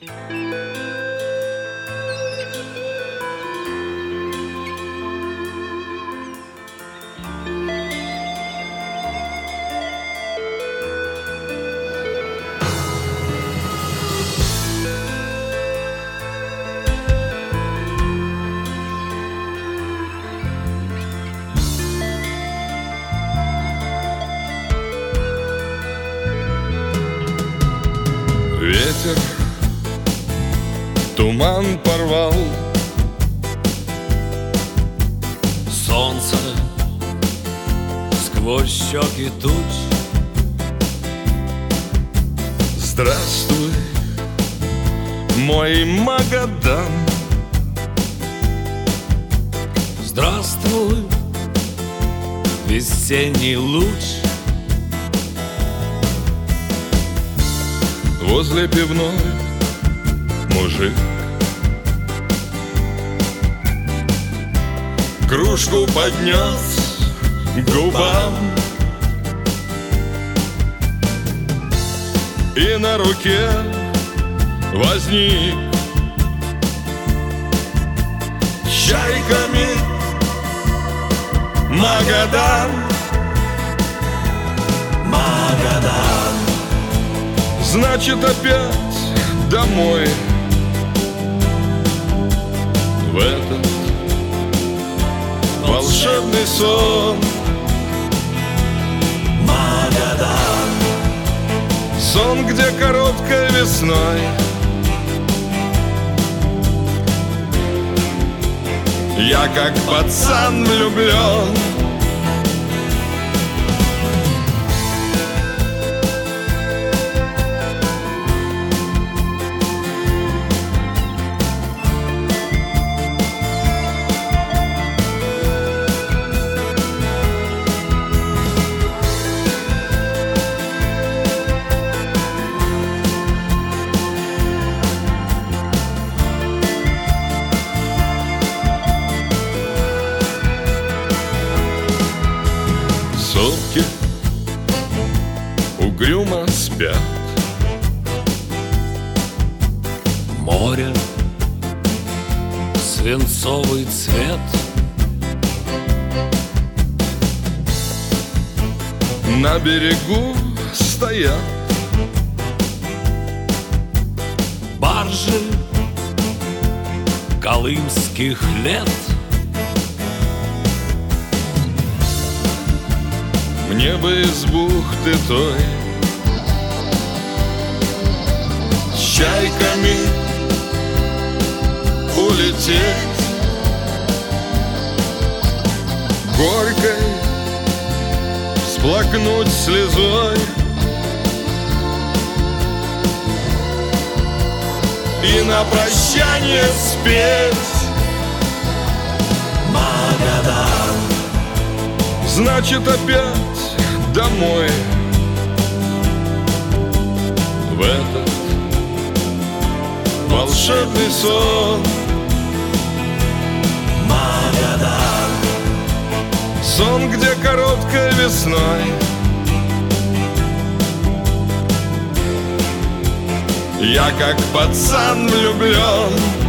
Ветер туман порвал, солнце сквозь щеки туч. здравствуй, мой Магадан. Здравствуй, весенний луч. Возле пивной мужик кружку поднес к губам, и на руке возник чайками Магадан. Магадан. Значит, опять домой, в этот волшебный сон. Магадан. Сон, где короткой весной я как пацан влюблен. Сопки угрюмо спят, Море, свинцовый цвет. на берегу стоят Баржи колымских лет. мне бы из бухты той с чайками улететь, горькой всплакнуть слезой и на прощание спеть Магадан. значит, опять домой, в этот волшебный сон. Магадан. Сон, где короткой весной я как пацан влюблен.